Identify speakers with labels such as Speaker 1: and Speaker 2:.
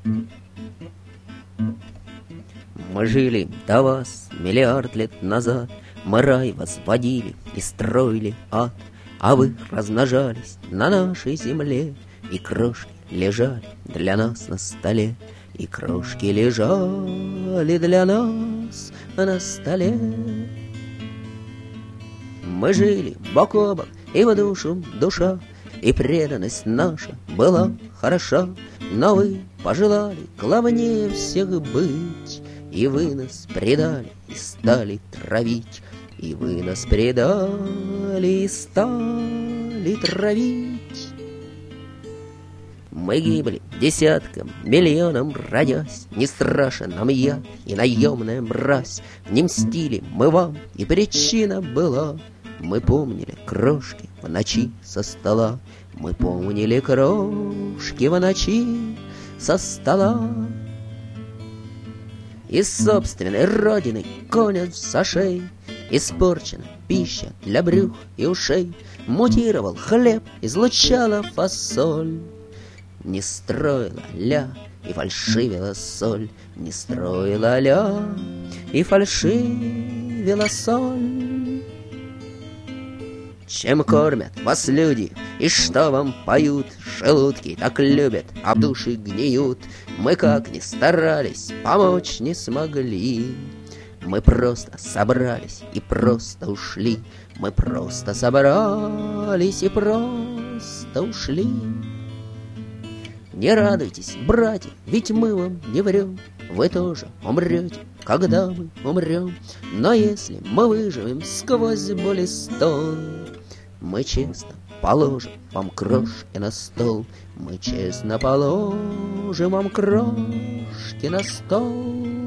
Speaker 1: Мы жили до вас миллиард лет назад, мы рай возводили и строили ад, а вы размножались на нашей земле, и крошки лежали для нас на столе, и крошки лежали для нас на столе. Мы жили бок о бок, и в душу душа, и преданность наша была хороша, но вы пожелали главнее всех быть, и вы нас предали и стали травить, и вы нас предали и стали травить. Мы гибли десяткам, миллионам родясь, не страшен нам яд и наемная мразь. Не мстили мы вам, и причина была: мы помнили крошки в ночи со стола, мы помнили крошки в ночи со стола. Из собственной родины конец сошей, испорчена пища для брюх и ушей, мутировал хлеб, излучала фасоль. Не строила ля и фальшивила соль, не строила ля и фальшивила соль. Чем кормят вас люди и что вам поют, желудки так любят, а души гниют. Мы как ни старались, помочь не смогли. Мы просто собрались и просто ушли. Мы просто собрались и просто ушли. Не радуйтесь, братья, ведь мы вам не врем. Вы тоже умрете, когда мы умрем. Но если мы выживем сквозь боль и стон, мы честно положим вам крошки на стол. Мы честно положим вам крошки на стол.